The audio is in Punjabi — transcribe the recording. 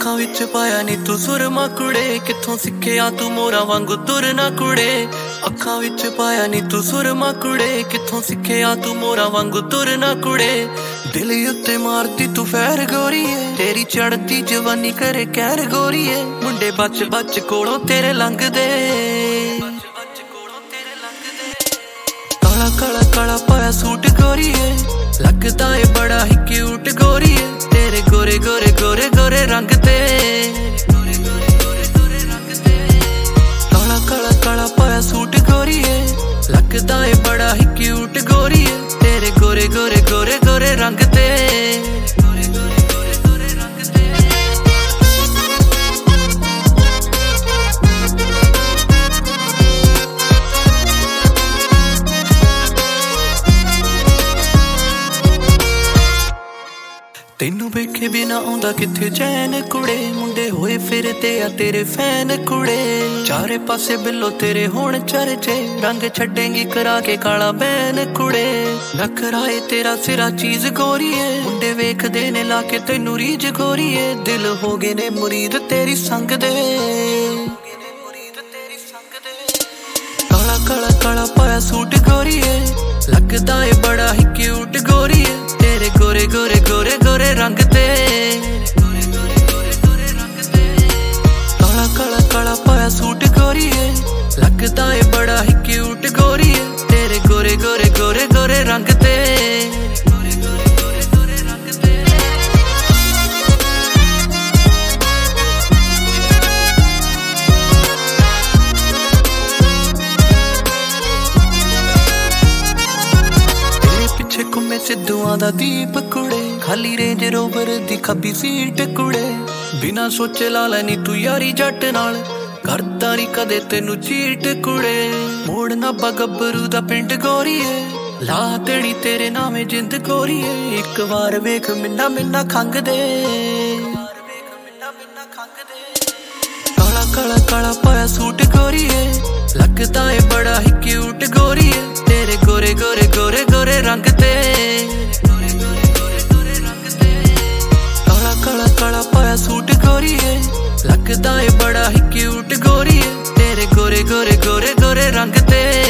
ਅੱਖਾਂ ਵਿੱਚ ਪਾਇਆ ਨੀ ਤੂੰ ਸੁਰਮਾ ਕੁੜੇ, ਕਿੱਥੋਂ ਸਿੱਖਿਆ ਤੂੰ ਮੋਰਾ ਵਾਂਗੂ ਤੁਰਨਾ ਕੁੜੇ। ਅੱਖਾਂ ਵਿੱਚ ਪਾਇਆ ਨੀ ਤੂੰ ਸੁਰਮਾ ਕੁੜੇ, ਕਿੱਥੋਂ ਸਿੱਖਿਆ ਤੂੰ ਮੋਰਾ ਵਾਂਗੂ ਤੁਰਨਾ ਕੁੜੇ। ਦਿਲ ਉੱਤੇ ਮਾਰਦੀ ਤੂੰ ਫੈਰ ਗੋਰੀਏ, ਤੇਰੀ ਚੜ੍ਹਦੀ ਜਵਾਨੀ ਕਰੇ ਕਹਿਰ ਗੋਰੀਏ। ਮੁੰਡੇ ਬੱਚ ਬੱਚ ਕੋਲੋਂ ਤੇਰੇ ਲੰਘਦੇ, ਕਾਲਾ ਕਾਲਾ ਕਾਲਾ ਪਾਇਆ ਸੂਟ ਗੋਰੀਏ, ਲੱਗਦਾ ਏ ਬੜਾ ਹੀ ਕਿਊਟ ਗੋਰੀਏ। ਤੇਰੇ ਗੋਰੇ ਗੋਰੇ ਗੋਰੇ ਗੋਰੇ ਰੰਗ ਤੇ, ਕਾਲਾ ਕਾਲਾ ਕਾਲਾ ਪਾਇਆ ਸੂਟ ਗੋਰੀਏ, ਲੱਗਦਾ ਏ ਬੜਾ ਹੀ ਕਿਊਟ ਗੋਰੀਏ। ਤੇਰੇ ਗੋਰੇ ਗੋਰੇ ਗੋਰੇ ਗੋਰੇ ਰੰਗ ਤੇ। ਤੈਨੂੰ ਵੇਖੇ ਬਿਨਾ ਆਉਂਦਾ ਕਿੱਥੇ ਚੈਨ ਕੁੜੇ, ਮੁੰਡੇ ਹੋਏ ਫਿਰਦੇ ਆ ਤੇਰੇ ਫੈਨ ਕੁੜੇ। ਚਾਰੇ ਪਾਸੇ ਬਿੱਲੋ ਤੇਰੇ ਹੋਣ ਚਰਚੇ, ਰੰਗ ਛੱਡੇਂਗੀ ਕਰਾ ਕੇ ਕਾਲਾ ਬੈਨ ਕੁੜੇ। ਨਖਰਾਏ ਤੇਰਾ ਸਿਰਾ ਚੀਜ਼ ਗੋਰੀਏ, ਮੁੰਡੇ ਵੇਖਦੇ ਨੇ ਲਾ ਕੇ ਤੈਨੂੰ ਰੀਝ ਗੋਰੀਏ। ਦਿਲ ਹੋ ਗਏ ਨੇ ਮੁਰੀਦ ਤੇਰੀ ਸੰਗ ਦੇ, ਕਾਲਾ ਕਾਲਾ ਕਾਲਾ ਪਾਇਆ ਸੂਟ ਗੋਰੀਏ, ਲੱਗਦਾ ਏ ਬੜਾ ਹੀ ਕਿਊਟ ਗੋਰੀਏ। ਤੇਰੇ ਗੋਰੇ ਗੋਰੇ ਗੋਰੇ ਗੋਰੇ ਰੰਗ ਤੇ, ਕਾਲਾ ਕਾਲਾ ਕਾਲਾ ਪਾਇਆ ਸੂਟ ਗੋਰੀਏ, ਲੱਗਦਾ ਏ ਬੜਾ ਹੀ ਕਿਊਟ ਗੋਰੀਏ। ਤੇਰੇ ਗੋਰੇ ਗੋਰੇ ਗੋਰੇ ਗੋਰੇ ਰੰਗ ਤੇ। ਘੁੰਮੇ ਸਿੱਧੂਆਂ ਦਾ ਦੀਪ ਕੁੜੇ, ਖਾਲੀ ਰੇਂਜ ਰੋਵਰ ਦੀ ਖੱਬੀ ਸੀਟ ਕੁੜੇ। ਬਿਨਾ ਸੋਚੇ ਲਾ ਲੈਨੀ ਤੂੰ ਯਾਰੀ ਜੱਟ ਨਾਲ, ਕਰਦਾ ਨੀ ਕਦੇ ਤੈਨੂੰ ਚੀਟ ਕੁੜੇ। ਮੋੜ ਨਾਭਾ ਗੱਭਰੂ ਦਾ ਪਿੰਡ ਗੋਰੀਏ, ਲਾ ਦੇਣੀ ਤੇਰੇ ਨਾਵੇਂ ਜਿੰਦ ਗੋਰੀਏ। ਇੱਕ ਵਾਰ ਵੇਖ ਮਿੰਨਾ ਮਿੰਨਾ ਖੰਗ ਦੇ, ਕਾਲਾ ਕਾਲਾ ਕਾਲਾ ਪਾਇਆ ਸੂਟ ਗੋਰੀਏ, ਲੱਗਦਾ ਏ ਬੜਾ ਹੀ ਕਿਊਟ ਗੋਰੀਏ। ਤੇਰੇ ਗੋਰੇ ਗੋਰੇ ਗੋਰੇ ਗੋਰੇ ਰੰਗ ਤੇ, ਕਾਲਾ ਕਾਲਾ ਕਾਲਾ ਪਾਇਆ ਸੂਟ ਗੋਰੀਏ, ਲੱਗਦਾ ਏ ਬੜਾ ਹੀ ਕਿਊਟ ਗੋਰੀਏ। ਤੇਰੇ ਗੋਰੇ ਗੋਰੇ ਗੋਰੇ ਗੋਰੇ ਰੰਗ ਤੇ।